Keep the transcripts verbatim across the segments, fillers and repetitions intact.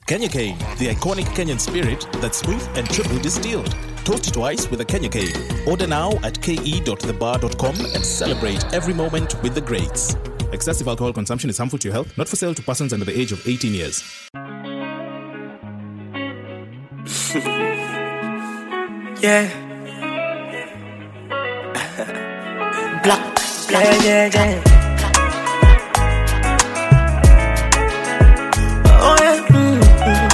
Kenya Cane, the iconic Kenyan spirit that's smooth and triple distilled. Toast twice with a Kenya Cane. Order now at k e dot the bar dot com and celebrate every moment with the greats. Excessive alcohol consumption is harmful to your health, not for sale to persons under the age of eighteen years. Yeah. Black, black, yeah, yeah, yeah. Oh, yeah. Mm-hmm.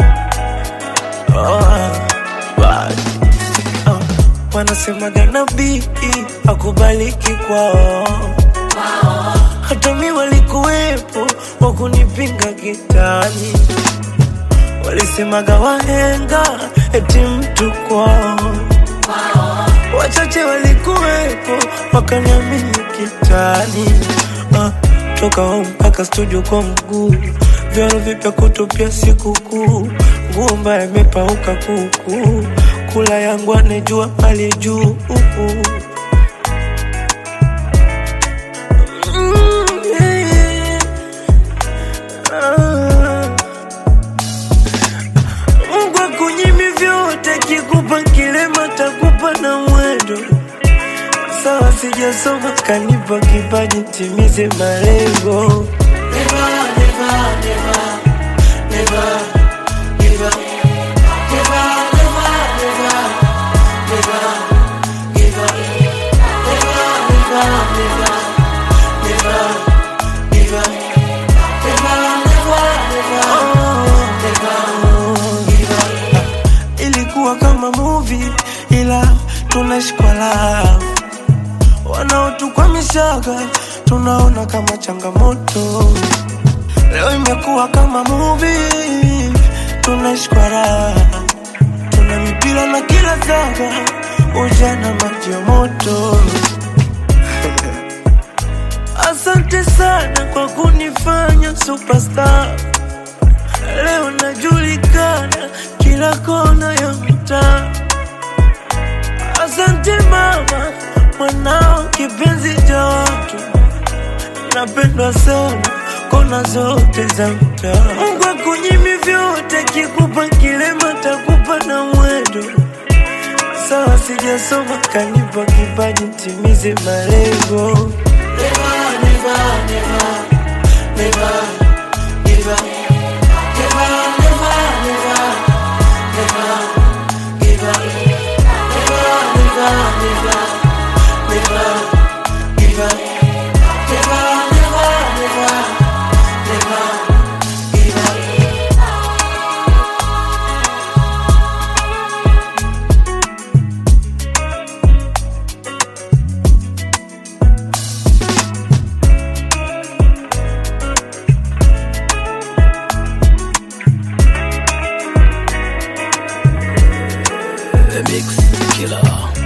Oh, bad. Oh, wanasemaga nabii akubaliki kwao. Hata mi walikuwepo wakunipinga kitani. Walisemaga wahenga eti mtu kwao. Wachache walikuwepo wakaniamini kitani. uh, Toka home mpaka studio kwa mguu. Vyaro vipya kutupia siku kuu. Nguo mbaya imepauka kuku. Kula yangu anejua mali juu. Kikupa kilema takupa na mwendo. Sawa sijasoma kanipa kipaji timize malengo. Never, never, never, never, never, never, never, never, never, never, never, never, never, never, kama movie ila tunaishi kwa love. Wanaotukwamishaga tunaona kama changamoto. Leo imekuwa kama movie, tunaishi kwa raha. Tuna mipira na kila zaga, ujana maji ya moto. Asante sana kwa kunifanya superstar. Leo najulikana kila kona ya mtaa. Asante mama, mwanao kipenzi cha watu. Napendwa sana kona zote za mtaa. Mungu akunyimi vyote, kikupa kilema takupa na mwendo. Sawa sijasoma kanipa kipaji timize malengo. Never, never, never, never, never, never, never, never, never, give up, never, never, never, never, give up, never, never, never, never, give up. The Mix Killer.